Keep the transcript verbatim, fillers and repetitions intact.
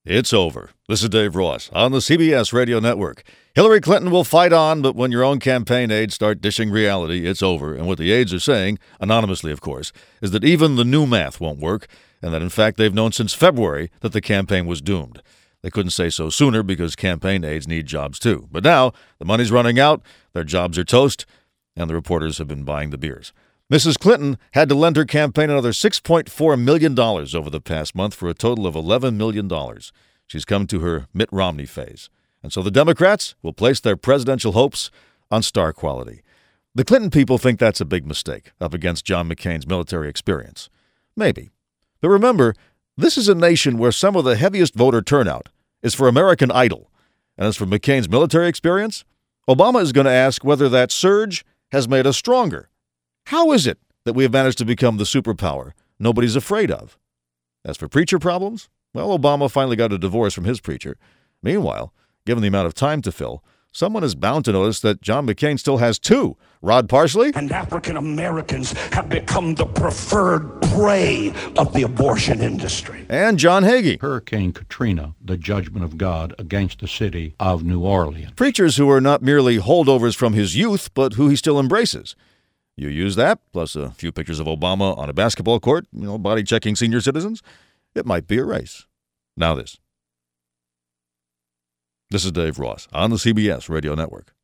It's over. This is Dave Ross on the C B S Radio Network. Hillary Clinton will fight on, but when your own campaign aides start dishing reality, it's over. And what the aides are saying, anonymously of course, is that even the new math won't work, and that in fact they've known since February that the campaign was doomed. They couldn't say so sooner because campaign aides need jobs too. But now the money's running out, their jobs are toast, and the reporters have been buying the beers. Missus Clinton had to lend her campaign another six point four million dollars over the past month for a total of eleven million dollars. She's come to her Mitt Romney phase. And so the Democrats will place their presidential hopes on star quality. The Clinton people think that's a big mistake up against John McCain's military experience. Maybe. But remember, this is a nation where some of the heaviest voter turnout is for American Idol. And as for McCain's military experience, Obama is going to ask whether that surge has made us stronger. How is it that we have managed to become the superpower nobody's afraid of? As for preacher problems, well, Obama finally got a divorce from his preacher. Meanwhile, given the amount of time to fill, someone is bound to notice that John McCain still has two. Rod Parsley? And African Americans have become the preferred prey of the abortion industry. And John Hagee. Hurricane Katrina, the judgment of God against the city of New Orleans. Preachers who are not merely holdovers from his youth, but who he still embraces. You use that, plus a few pictures of Obama on a basketball court, you know, body-checking senior citizens. It might be a race. Now this. This is Dave Ross on the C B S Radio Network.